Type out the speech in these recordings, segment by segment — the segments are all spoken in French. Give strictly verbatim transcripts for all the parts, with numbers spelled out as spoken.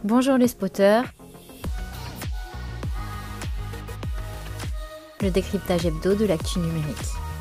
Bonjour les spotters. Le décryptage hebdo de l'actu numérique.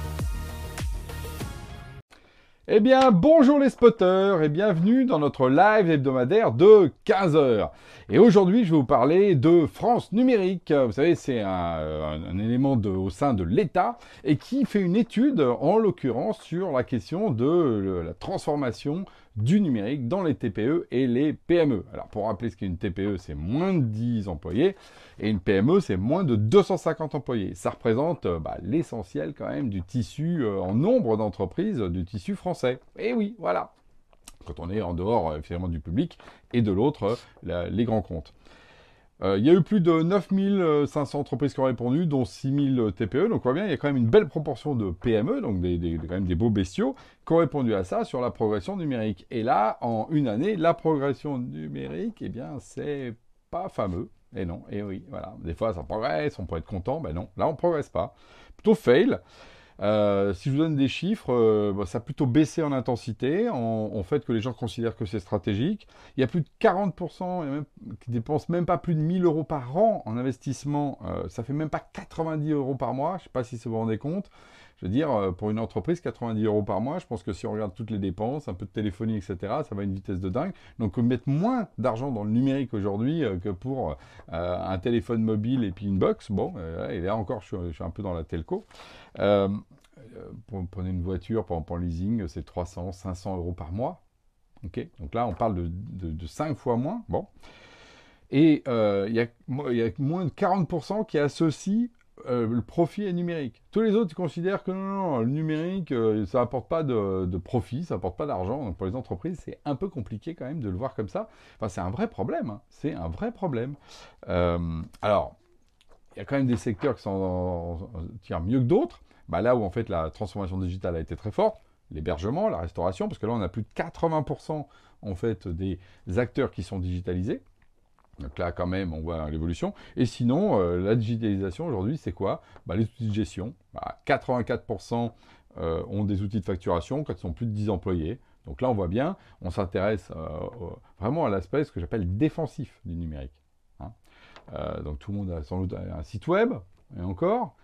Eh bien, bonjour les spotters et bienvenue dans notre live hebdomadaire de quinze heures. Et aujourd'hui, je vais vous parler de France Numérique. Vous savez, c'est un, un, un élément de, au sein de l'État et qui fait une étude, en l'occurrence, sur la question de le, la transformation du numérique dans les T P E et les P M E. Alors, pour rappeler ce qu'est une T P E, c'est moins de dix employés et une P M E, c'est moins de deux cent cinquante employés. Ça représente bah, l'essentiel quand même du tissu, euh, en nombre d'entreprises, du tissu français. Et oui, voilà. Quand on est en dehors, euh, finalement, du public et de l'autre, euh, les grands comptes. Euh, il y a eu plus de neuf mille cinq cents entreprises qui ont répondu, dont six mille T P E. Donc, on voit bien, il y a quand même une belle proportion de P M E, donc des, des, quand même des beaux bestiaux, qui ont répondu à ça sur la progression numérique. Et là, en une année, la progression numérique, eh bien, c'est pas fameux. Et non, et oui, voilà. Des fois, ça progresse, on peut être content. Ben non, là, on progresse pas. Plutôt fail. Euh, si je vous donne des chiffres, euh, bah, ça a plutôt baissé en intensité, en, en fait que les gens considèrent que c'est stratégique. Il y a plus de quarante pour cent et même, qui dépensent même pas plus de mille euros par an en investissement. Euh, ça fait même pas quatre-vingt-dix euros par mois. Je ne sais pas si vous vous rendez compte. Je veux dire, euh, pour une entreprise, quatre-vingt-dix euros par mois, je pense que si on regarde toutes les dépenses, un peu de téléphonie, et cetera, ça va à une vitesse de dingue. Donc, on peut mettre moins d'argent dans le numérique aujourd'hui euh, que pour euh, un téléphone mobile et puis une box. Bon, euh, et là encore, je suis, je suis un peu dans la telco. Euh, pour prenez une voiture, par exemple en leasing, c'est trois cents, cinq cents euros par mois. Okay, donc là, on parle de, de, de cinq fois moins. Bon. Et il euh, y, y a moins de quarante pour cent qui associent euh, le profit à numérique. Tous les autres considèrent que non, non, le numérique, euh, ça n'apporte pas de, de profit, ça n'apporte pas d'argent. Donc pour les entreprises, c'est un peu compliqué quand même de le voir comme ça. Enfin, c'est un vrai problème. Hein. C'est un vrai problème. Euh, alors, il y a quand même des secteurs qui s'en tirent mieux que d'autres. Bah là où en fait la transformation digitale a été très forte, l'hébergement, la restauration, parce que là on a plus de quatre-vingts pour cent en fait des acteurs qui sont digitalisés. Donc là quand même on voit l'évolution. Et sinon euh, la digitalisation aujourd'hui c'est quoi? Bah, les outils de gestion. Bah, quatre-vingt-quatre pour cent euh, ont des outils de facturation quand ils sont plus de dix employés. Donc là on voit bien, on s'intéresse euh, vraiment à l'aspect ce que j'appelle défensif du numérique. Hein. Euh, donc tout le monde a sans doute un site web, et encore.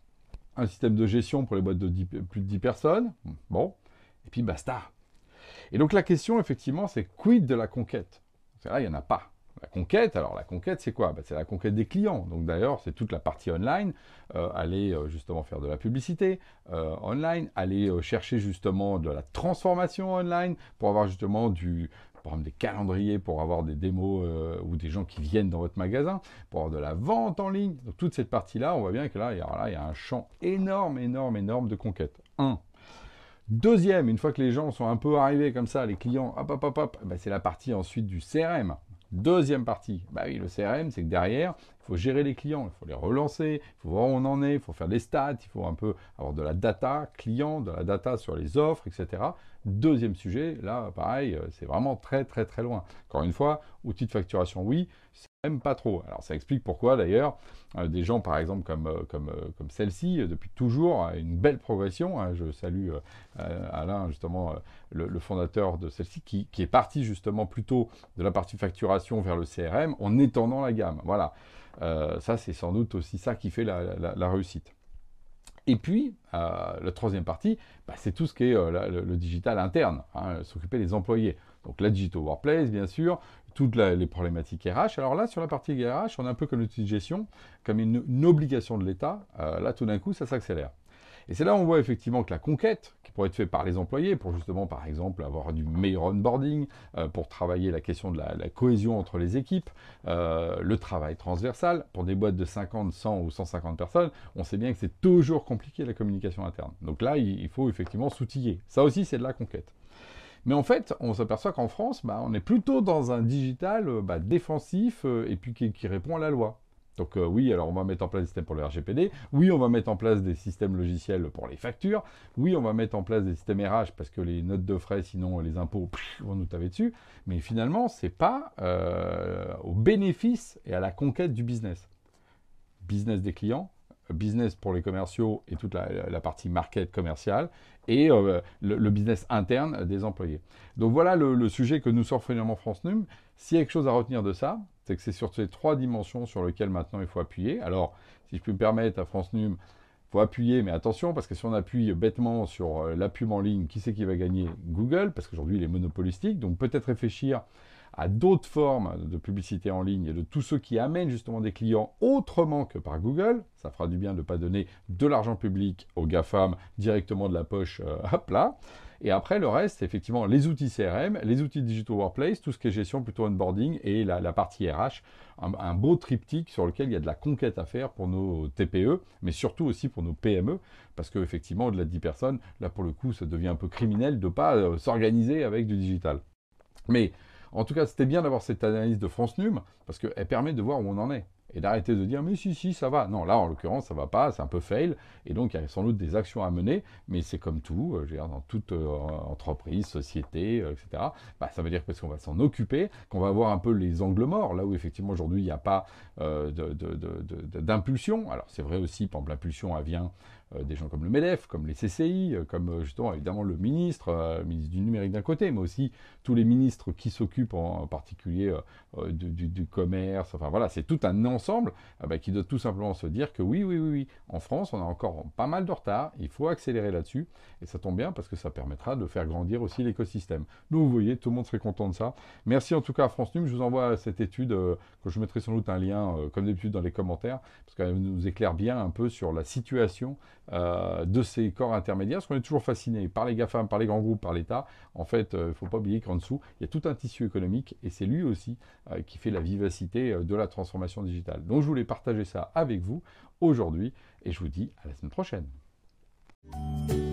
Un système de gestion pour les boîtes de dix, plus de dix personnes, bon, et puis basta. Et donc la question, effectivement, c'est quid de la conquête? C'est là, il n'y en a pas. La conquête, alors la conquête, c'est quoi? Ben, c'est la conquête des clients. Donc d'ailleurs, c'est toute la partie online, euh, aller euh, justement faire de la publicité euh, online, aller euh, chercher justement de la transformation online pour avoir justement du, par exemple des calendriers pour avoir des démos euh, ou des gens qui viennent dans votre magasin, pour avoir de la vente en ligne. Donc toute cette partie-là, on voit bien que là, il y a, là, il y a un champ énorme, énorme, énorme de conquête. Un. Deuxième, une fois que les gens sont un peu arrivés comme ça, les clients, hop, hop, hop, hop, ben c'est la partie ensuite du C R M. Deuxième partie, bah oui, le C R M, c'est que derrière, il faut gérer les clients, il faut les relancer, il faut voir où on en est, il faut faire des stats, il faut un peu avoir de la data client, de la data sur les offres, et cetera. Deuxième sujet, là, pareil, c'est vraiment très, très, très loin. Encore une fois, outil de facturation, oui, c'est même pas trop. Alors, ça explique pourquoi, d'ailleurs, euh, des gens, par exemple, comme, euh, comme, euh, comme celle-ci, euh, depuis toujours, a une belle progression. Hein. Je salue euh, Alain, justement, euh, le, le fondateur de celle-ci, qui, qui est parti, justement, plutôt de la partie facturation vers le C R M, en étendant la gamme. Voilà. Euh, ça, c'est sans doute aussi ça qui fait la, la, la réussite. Et puis, euh, la troisième partie, bah, c'est tout ce qui est euh, la, le, le digital interne, hein, s'occuper des employés. Donc la digital workplace, bien sûr, toutes la, les problématiques R H. Alors là, sur la partie R H, on est un peu comme l'outil de gestion, comme une, une obligation de l'État. Euh, là, tout d'un coup, ça s'accélère. Et c'est là où on voit effectivement que la conquête, qui pourrait être faite par les employés, pour justement, par exemple, avoir du meilleur onboarding, euh, pour travailler la question de la, la cohésion entre les équipes, euh, le travail transversal, pour des boîtes de cinquante, cent ou cent cinquante personnes, on sait bien que c'est toujours compliqué la communication interne. Donc là, il, il faut effectivement s'outiller. Ça aussi, c'est de la conquête. Mais en fait, on s'aperçoit qu'en France, bah, on est plutôt dans un digital bah, défensif euh, et puis qui, qui répond à la loi. Donc euh, oui, alors on va mettre en place des systèmes pour le R G P D, oui, on va mettre en place des systèmes logiciels pour les factures, oui, on va mettre en place des systèmes R H parce que les notes de frais, sinon les impôts pff, vont nous taper dessus, mais finalement, c'est pas euh, au bénéfice et à la conquête du business. Business des clients, business pour les commerciaux et toute la, la partie market commerciale, et euh, le, le business interne des employés. Donc voilà le, le sujet que nous sort finalement France Num. S'il y a quelque chose à retenir de ça, c'est que c'est sur ces trois dimensions sur lesquelles maintenant il faut appuyer. Alors, si je peux me permettre, à France Num, il faut appuyer, mais attention, parce que si on appuie bêtement sur la pub en ligne, qui c'est qui va gagner? Google, parce qu'aujourd'hui il est monopolistique, donc peut-être réfléchir à d'autres formes de publicité en ligne et de tous ceux qui amènent justement des clients autrement que par Google. Ça fera du bien de ne pas donner de l'argent public aux GAFAM directement de la poche, euh, hop là. Et après, le reste, c'est effectivement les outils C R M, les outils Digital Workplace, tout ce qui est gestion plutôt onboarding et la, la partie R H, un, un beau triptyque sur lequel il y a de la conquête à faire pour nos T P E, mais surtout aussi pour nos P M E, parce qu'effectivement, au-delà de dix personnes, là pour le coup, ça devient un peu criminel de ne pas euh, s'organiser avec du digital. Mais en tout cas, c'était bien d'avoir cette analyse de France Num, parce qu'elle permet de voir où on en est. Et d'arrêter de dire, mais si, si, ça va. Non, là, en l'occurrence, ça va pas, c'est un peu fail. Et donc, il y a sans doute des actions à mener, mais c'est comme tout, euh, je veux dire, dans toute euh, entreprise, société, euh, et cetera. Bah, ça veut dire parce qu'on va s'en occuper, qu'on va voir un peu les angles morts, là où effectivement, aujourd'hui, il n'y a pas euh, de, de, de, de, d'impulsion. Alors, c'est vrai aussi, par exemple, l'impulsion, elle vient euh, des gens comme le MEDEF, comme les C C I, euh, comme euh, justement, évidemment, le ministre, euh, le ministre du numérique d'un côté, mais aussi tous les ministres qui s'occupent en, en particulier euh, euh, du, du, du commerce. Enfin, voilà, c'est tout un ensemble euh, bah, qui doit tout simplement se dire que oui, oui, oui, oui, en France, on a encore pas mal de retard, il faut accélérer là-dessus, et ça tombe bien parce que ça permettra de faire grandir aussi l'écosystème. Donc vous voyez, tout le monde serait content de ça. Merci en tout cas à France Num, je vous envoie cette étude, euh, que je mettrai sans doute un lien, euh, comme d'habitude, dans les commentaires, parce qu'elle nous éclaire bien un peu sur la situation euh, de ces corps intermédiaires, parce qu'on est toujours fasciné par les GAFAM, par les grands groupes, par l'État. En fait, il euh, ne faut pas oublier qu'en dessous, il y a tout un tissu économique, et c'est lui aussi euh, qui fait la vivacité euh, de la transformation digitale. Donc je voulais partager ça avec vous aujourd'hui et je vous dis à la semaine prochaine.